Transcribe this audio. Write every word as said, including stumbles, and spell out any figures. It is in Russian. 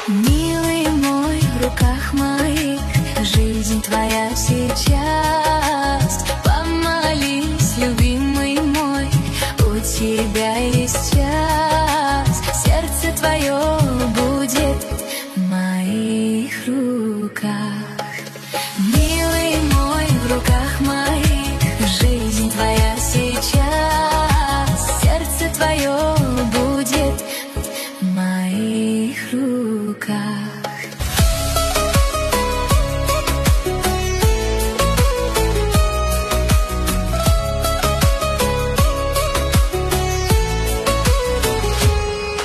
Милый мой, в руках моих жизнь твоя сейчас. Помолись, любимый мой, у тебя